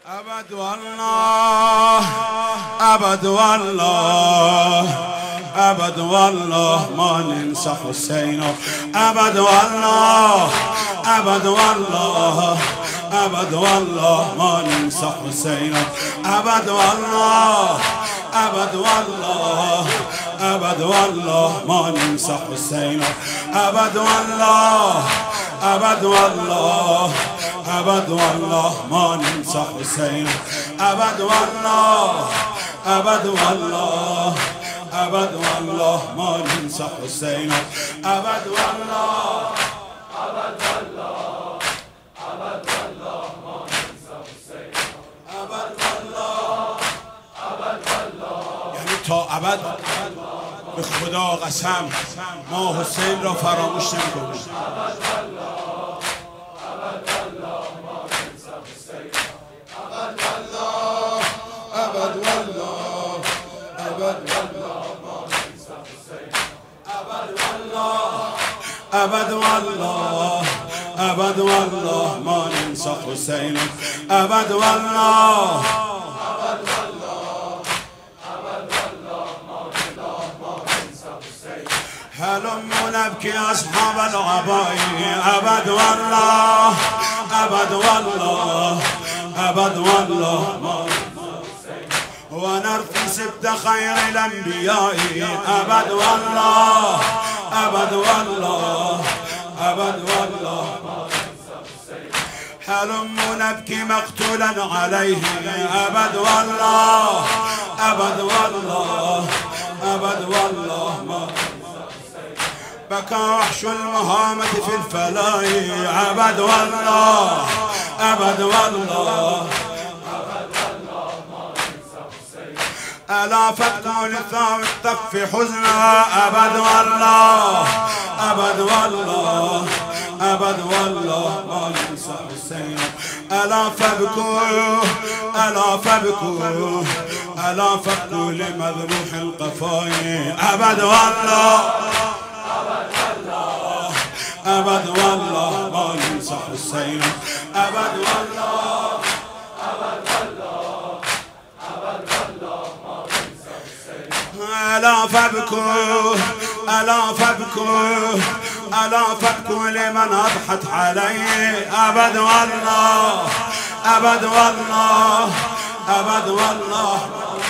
أبد والله أبد والله أبد والله ما ننسى حسين. أبد والله أبد والله أبد والله ما ننسى حسين. أبد والله أبد والله أبد والله ما ننسى حسين. أبد والله أبد والله أبد والله ما ننسى حسين. أبد والله أبد والله أبد والله ما ننسى حسين. أبد والله أبد والله أبد والله ما ننسى حسين. أبد والله أبد والله یعنی تا ابد به خدا قسم ما حسین را فراموش نمی‌کنیم. أبد والله أبد والله ما ننسى حسين. أبد والله أبد والله أبد والله ما ننسى حسين. أبد والله أبد والله أبد والله ما ننسى حسين. هلموا نبكي أصحاب العباية. أبد والله أبد والله أبد والله ما ونرثي سبت خير الأنبياء. أبد والله أبد والله أبد والله هلموا نبكي مقتولا عليه. أبد والله أبد والله أبد والله ما بكى وحش المهامة في الفلاي. أبد والله أبد والله ألا فتكون ثاوي الطف حزنا. أبد والله أبد والله أبد والله ما ننسى حسين. ألا فابكوا ألا فابكوا ألا فابكوا لمذبوح القفايا. أبد والله أبد والله أبد والله ما ننسى حسين. أبد والله أبد والله أبد والله ما ننسى حسين. ألا فابكوا ألا فابكوا ألا فابكوا لمن أضحت علي. أبد والله أبد والله أبد والله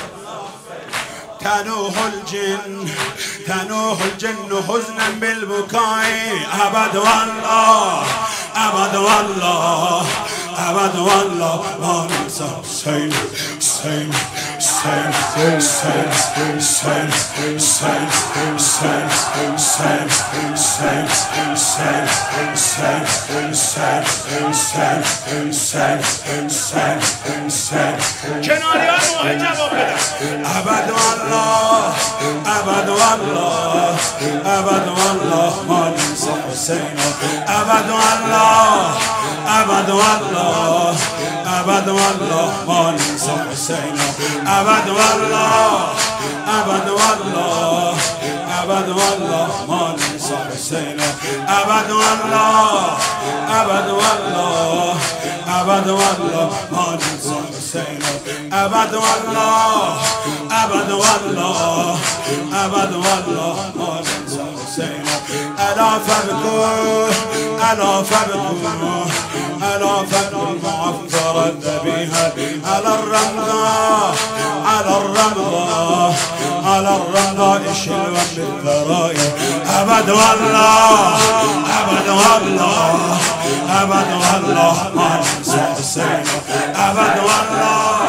تنوح الجن تنوح الجن حزنا بالبكاء. أبد والله أبد والله أبد والله ما ننسى حسين. حسين حسين حسين حسين حسين حسين حسين حسين حسين حسين حسين حسين حسين حسين حسين کناریان ماه جواب بده. أبد والله أبد والله أبد والله ما ننسى حسين. أبد والله أبد والله أبد والله ما ننسى حسين. أبد والله أبد والله أبد والله ما ننسى حسين. أبد والله أبد والله أبد والله ما ننسى حسين. أبد والله أبد والله أبد والله ما ننسى حسين. ألا فابكوا ألا فابكوا ألا فابكوا المعفرة الذبيحة على الرمضاء على الرمضاء على الرمضاء شلوا بالذرائع. أبد والله أبد والله أبد والله ما ننسى حسين. أبد والله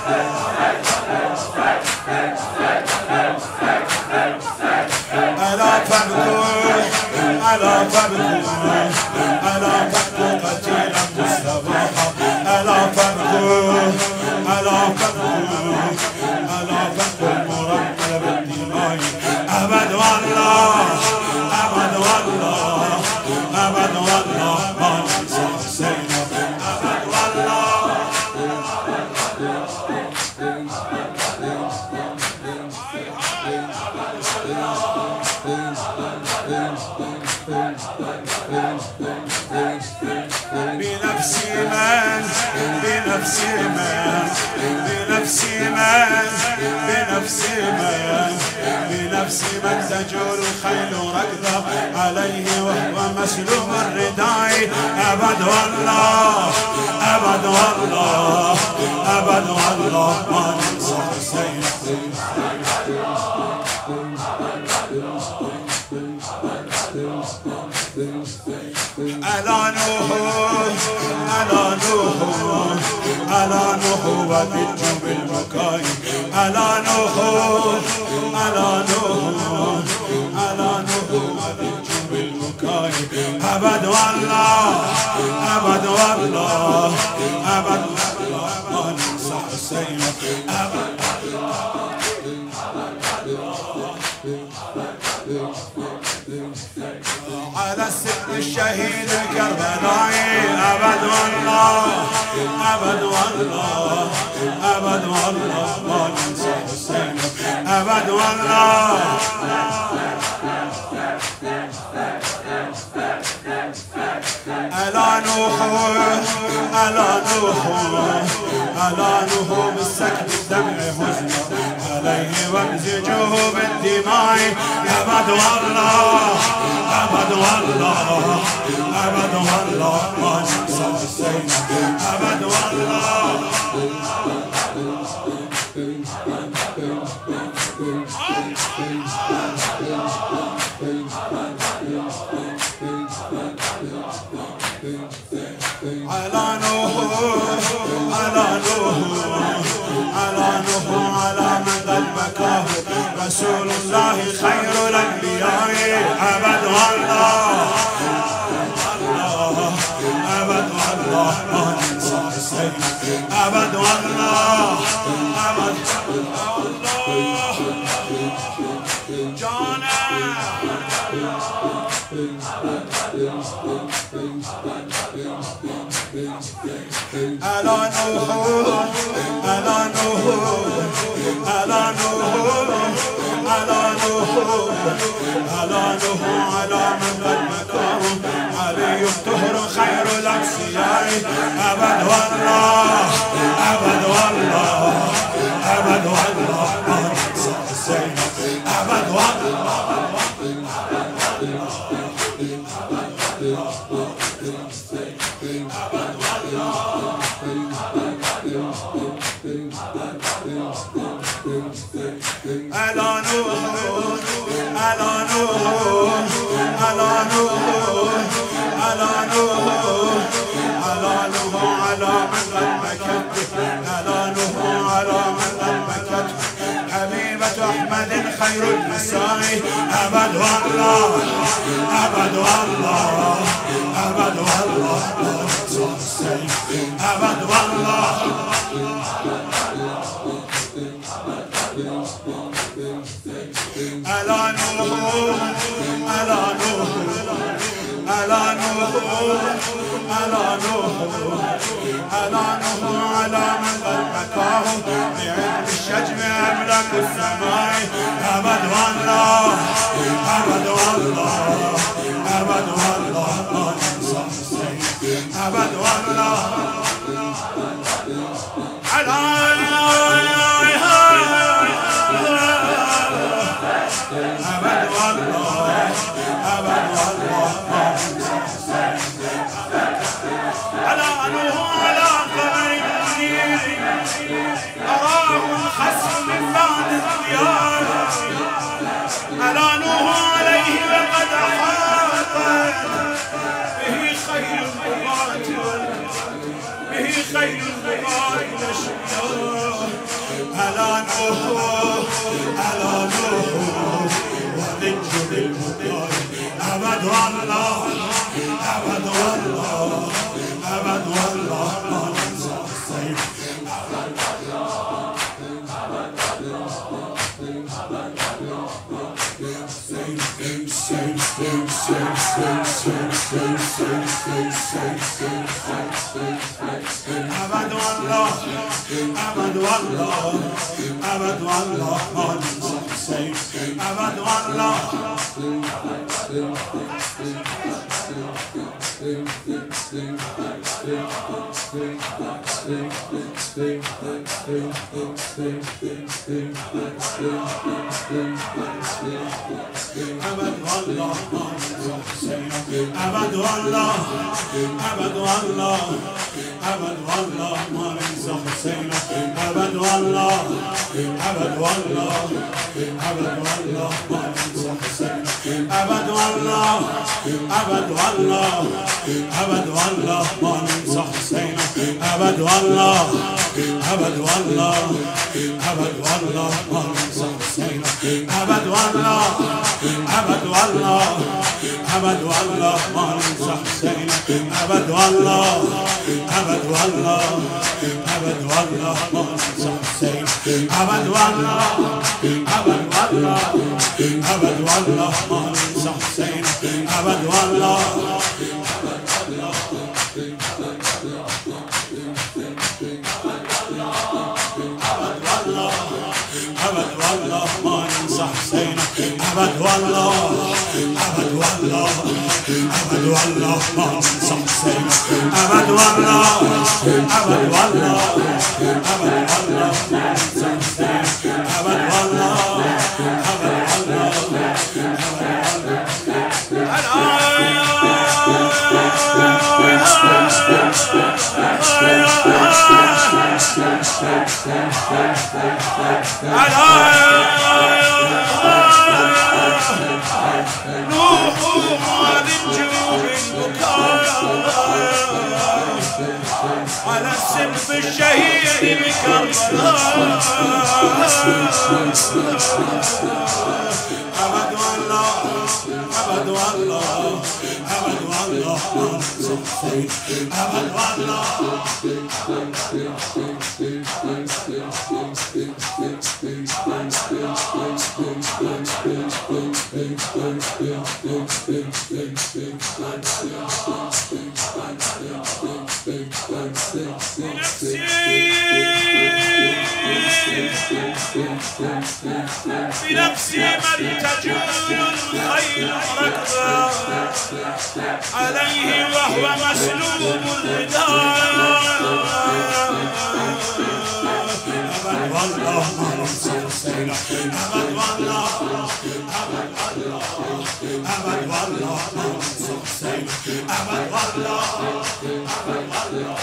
ألا فابكوا ألا فابكوا ألا فابكوا قتيل مصطفى. ألا فابكوا ألا فابكوا ألا فابكوا المرمل بالدماء. أبد والله أبد والله أبد والله ما ننسى حسين. أبد والله بنفسي من بنفسي من بنفسي من بنفسي من تجول الخيل ركضا عليه وهو مسلوب الرداء أبد والله أبد والله أبد والله ما ننسى حسين ألا نوح ألا نوح ألا نوح وبالجوب المكاي ألا نوح ألا نوح ألا نوح وبالجوب المكاي أبد والله أبد والله أبد والله ما ننسى حسين أبد على السن الشهيد الكربلائي أبد والله أبد والله أبد والله ما ننسى حسين أبد والله ألا نوح ألا نوح ألا نوح بالسكب الدمع حزنه عليه وامزجوه بالدماء أبد والله أبد والله أبد والله ما ننسى حسين أبد والله على نوح على نوح على نوح على من قد بكاه رسول الله خير الأنبياء أبد والله أبد والله ما ننسى حسين أبد والله أبد والله جانا ألا نوح ألا نوح ألا نوح ألا نوح ألا نوح على من قد مكاه علي الطهر خير الأنبياء أبد والله أبد والله أبد والله ما ننسى حسين أبد والله ألا نوح ألا نوح ألا نوح ألا نوح ألا نوح على من قد بكت ألا نوح على من قد بكت حبيبة أحمد خير النساء أبد والله أبد والله أبد والله أبد والله ألا نوح ألا نوح ألا نوح ألا نوح ألا نوح على من قد بكاه بعلم الشجم أملك السماء أبد والله أبد والله أبد والله ما ننسى حسين أبد والله على أبد والله أبد والله ما ننسى حسين على نوح على قمر المنير أراه الخصم من بعد الضياء على نوح عليه وقد أحاط به خير البغاة به خير البغاة الأشقياء على نوح على نوح وذكر المطار أبد والله أبد والله أبد والله ما ننسى حسين أبد والله أبد والله أبد والله أبد والله ما ننسى حسين أبد والله أبد والله أبد والله أبد والله ما ننسى حسينه أبد والله أبد والله أبد والله ما ننسى حسينه أبد والله أبد والله أبد والله ما ننسى حسينه أبد والله أبد والله أبد والله ما ننسى حسينه أبد والله أبد والله أبد والله ما ننسى حسينه أبد والله أبد والله أبد والله ما ننسى حسينه أبد والله أبد والله أبد والله ما ننسى حسينه أبد والله أبد والله ما ننسى حسينه أبد والله أبد والله أبد والله ما ننسى حسينه أبد والله أبد والله أبد والله ما ننسى حسينه أبد والله أبد والله نوحوا هذه الجنوب البكاء على السلف الشهيد بكربلاء أبد والله أبد والله أبد والله أبد والله بنفسي من تجول الخيل ركضا عليه وهو مسلوب الرداء أبد والله ما ننسى حسينه أبد والله أبد والله أبد والله ما ننسى حسينه أبد والله أبد والله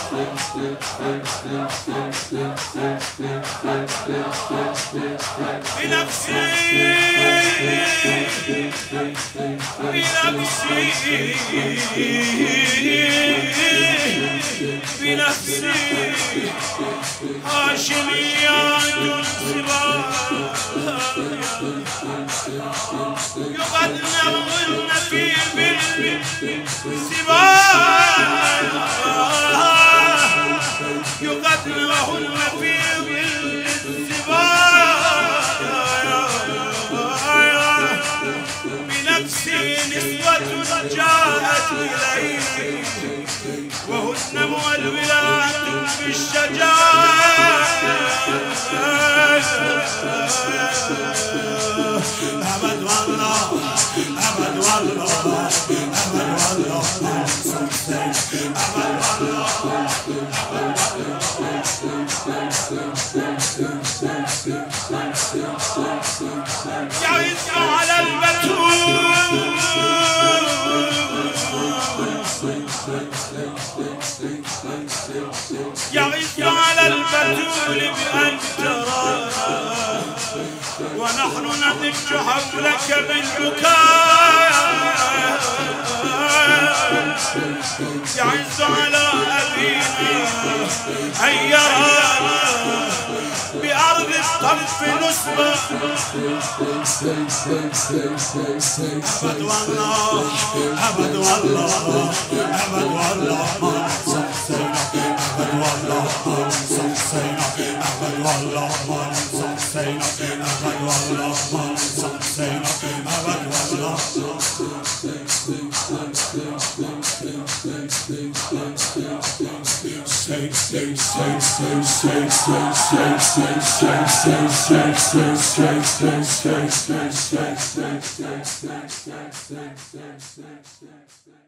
بنفسي بنفسي هاشميات السباع يقدمون في بالسباع يقدمون في بنفسي نسوة جاءت إليه وهن مولولات بالشجاعة أبد والله أبد والله أبد والله أبد والله يعز على البتول يعز على البتول بأن ترانا ونحن نضج حولك بالبكاء يعز على أبينا أن يرانا بأرض الطرف نسبة أبد والله أبد والله أبد والله ما ننسى حسينه أبد والله ما ننسى حسينه أبد والله ما ننسى حسينه أبد والله ما ننسى حسينه أبد والله Stay.